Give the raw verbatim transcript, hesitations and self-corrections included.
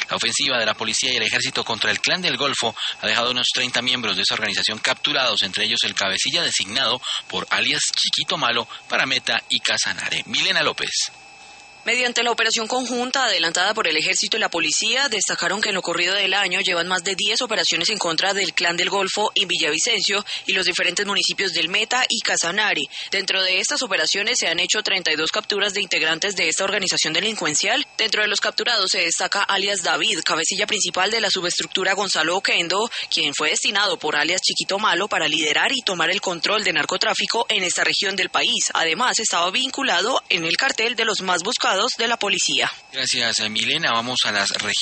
La ofensiva de la policía y el ejército contra el Clan del Golfo ha dejado unos treinta miembros de esa organización capturados, entre ellos el cabecilla designado por alias Chiquito Malo para Meta y Casanare. Milena López. Mediante la operación conjunta adelantada por el Ejército y la Policía, destacaron que en lo corrido del año llevan más de diez operaciones en contra del Clan del Golfo en Villavicencio y los diferentes municipios del Meta y Casanare. Dentro de estas operaciones se han hecho treinta y dos capturas de integrantes de esta organización delincuencial. Dentro de los capturados se destaca alias David, cabecilla principal de la subestructura Gonzalo Oquendo, quien fue destinado por alias Chiquito Malo para liderar y tomar el control de narcotráfico en esta región del país. Además, estaba vinculado en el cartel de los más buscados de la policía. Gracias, Milena. Vamos a las regiones.